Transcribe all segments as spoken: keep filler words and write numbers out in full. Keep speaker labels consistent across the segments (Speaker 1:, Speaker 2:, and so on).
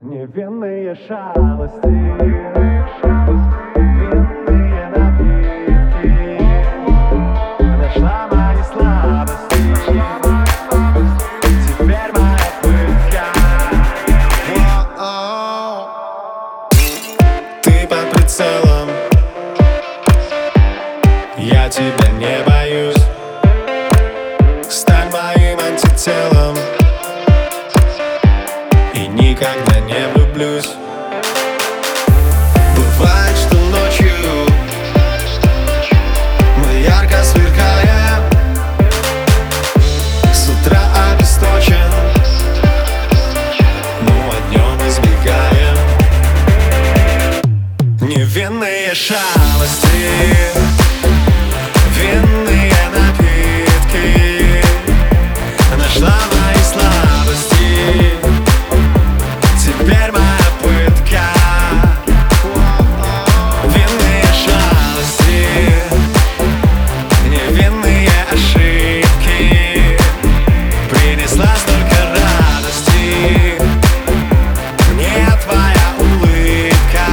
Speaker 1: Невинные шалости, винные напитки. Нашла мои слабости, теперь моя пытка.
Speaker 2: Ты под прицелом, я тебя не боюсь. Стань моим антителом, и никогда не влюблюсь. Бывает, что ночью мы ярко сверкаем, с утра обесточен, ну а днем избегаем. Невинные шалости, винные напитки. Нашла мои слабости, теперь моя пытка. Винные шалости, невинные ошибки. Принесла столько радости мне твоя улыбка.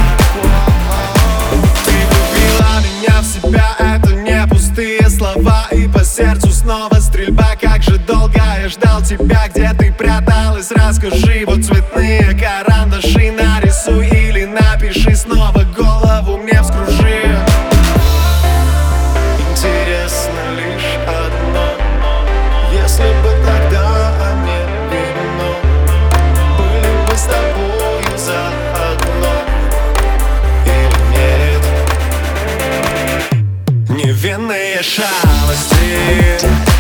Speaker 2: Ты влюбила меня в себя, это не пустые слова. И по сердцу снова стрельба. Как же долго я ждал тебя, где ты пряталась? Расскажи, вот цветные карандаши нарисуй или напиши снова, голову мне вскружи. Интересно лишь одно: если бы тогда не видно, были бы с тобой заодно или нет? Невинные шалости.